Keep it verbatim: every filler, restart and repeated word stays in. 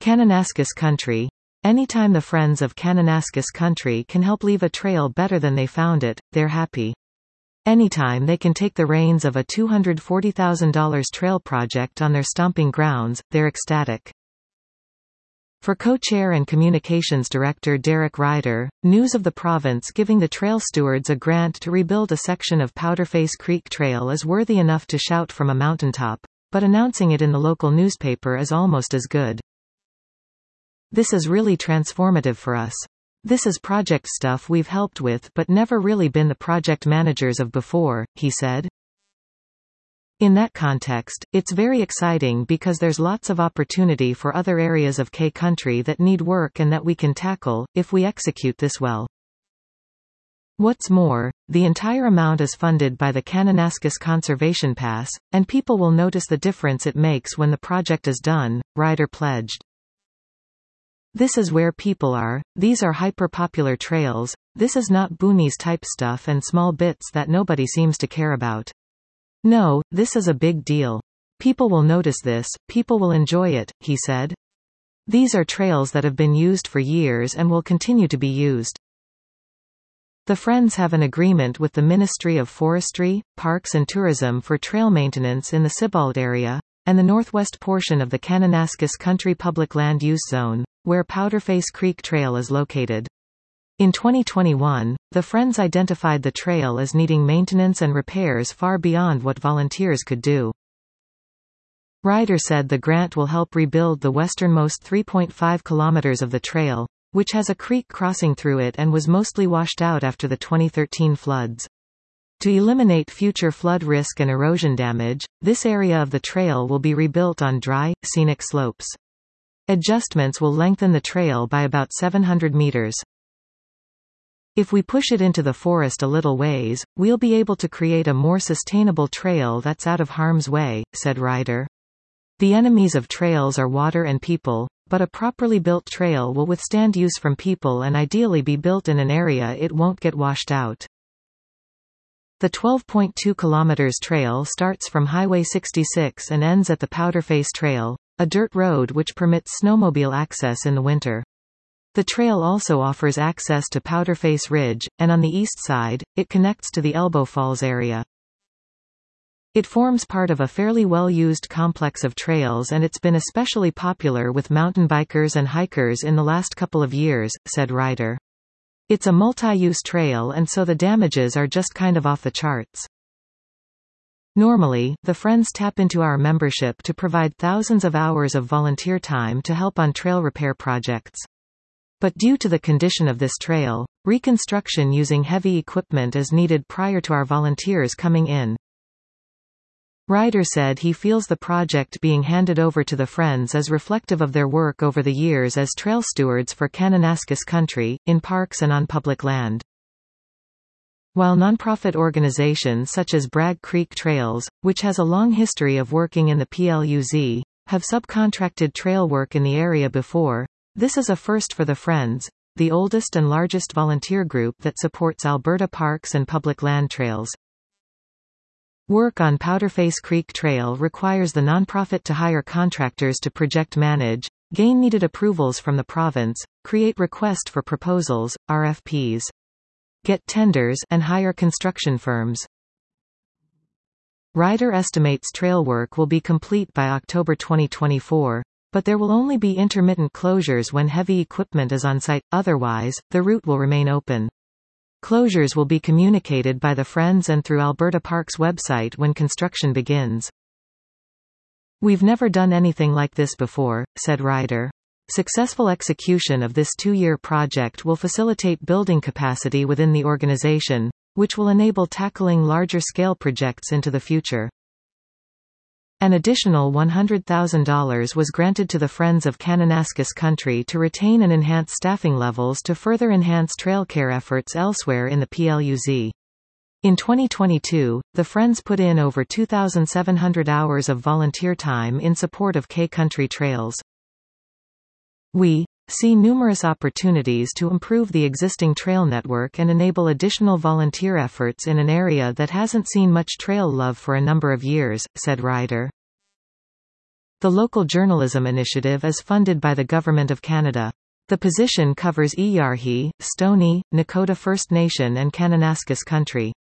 Kananaskis Country. Anytime the friends of Kananaskis Country can help leave a trail better than they found it, they're happy. Anytime they can take the reins of a two hundred forty thousand dollar trail project on their stomping grounds, they're ecstatic. For co-chair and communications director Derek Ryder, news of the province giving the trail stewards a grant to rebuild a section of Powderface Creek Trail is worthy enough to shout from a mountaintop, but announcing it in the local newspaper is almost as good. This is really transformative for us. This is project stuff we've helped with but never really been the project managers of before, he said. In that context, it's very exciting because there's lots of opportunity for other areas of K Country that need work and that we can tackle, if we execute this well. What's more, the entire amount is funded by the Kananaskis Conservation Pass, and people will notice the difference it makes when the project is done, Ryder pledged. This is where people are, these are hyper-popular trails, this is not boonies type stuff and small bits that nobody seems to care about. No, this is a big deal. People will notice this, people will enjoy it, he said. These are trails that have been used for years and will continue to be used. The Friends have an agreement with the Ministry of Forestry, Parks and Tourism for trail maintenance in the Sibbald area, and the northwest portion of the Kananaskis Country Public Land Use Zone, where Powderface Creek Trail is located. In twenty twenty-one, the Friends identified the trail as needing maintenance and repairs far beyond what volunteers could do. Ryder said the grant will help rebuild the westernmost three point five kilometers of the trail, which has a creek crossing through it and was mostly washed out after the twenty thirteen floods. To eliminate future flood risk and erosion damage, this area of the trail will be rebuilt on dry, scenic slopes. Adjustments will lengthen the trail by about seven hundred meters. If we push it into the forest a little ways, we'll be able to create a more sustainable trail that's out of harm's way, said Ryder. The enemies of trails are water and people, but a properly built trail will withstand use from people and ideally be built in an area it won't get washed out. The twelve point two kilometers trail starts from Highway sixty-six and ends at the Powderface Trail, a dirt road which permits snowmobile access in the winter. The trail also offers access to Powderface Ridge, and on the east side, it connects to the Elbow Falls area. It forms part of a fairly well-used complex of trails and it's been especially popular with mountain bikers and hikers in the last couple of years, said Ryder. It's a multi-use trail and so the damages are just kind of off the charts. Normally, the Friends tap into our membership to provide thousands of hours of volunteer time to help on trail repair projects. But due to the condition of this trail, reconstruction using heavy equipment is needed prior to our volunteers coming in. Ryder said he feels the project being handed over to the Friends is reflective of their work over the years as trail stewards for Kananaskis Country, in parks and on public land. While nonprofit organizations such as Bragg Creek Trails, which has a long history of working in the P L U Z, have subcontracted trail work in the area before, this is a first for the Friends, the oldest and largest volunteer group that supports Alberta parks and public land trails. Work on Powderface Creek Trail requires the nonprofit to hire contractors to project manage, gain needed approvals from the province, create request for proposals, R F Ps, get tenders, and hire construction firms. Ryder estimates trail work will be complete by October twenty twenty-four. But there will only be intermittent closures when heavy equipment is on site, otherwise, the route will remain open. Closures will be communicated by the Friends and through Alberta Parks website when construction begins. We've never done anything like this before, said Ryder. Successful execution of this two-year project will facilitate building capacity within the organization, which will enable tackling larger-scale projects into the future. An additional one hundred thousand dollars was granted to the Friends of Kananaskis Country to retain and enhance staffing levels to further enhance trail care efforts elsewhere in the P L U Z. In twenty twenty-two, the Friends put in over two thousand seven hundred hours of volunteer time in support of K Country trails. We see numerous opportunities to improve the existing trail network and enable additional volunteer efforts in an area that hasn't seen much trail love for a number of years, said Ryder. The local journalism initiative is funded by the Government of Canada. The position covers Eyarhee, Stoney, Nakota First Nation and Kananaskis Country.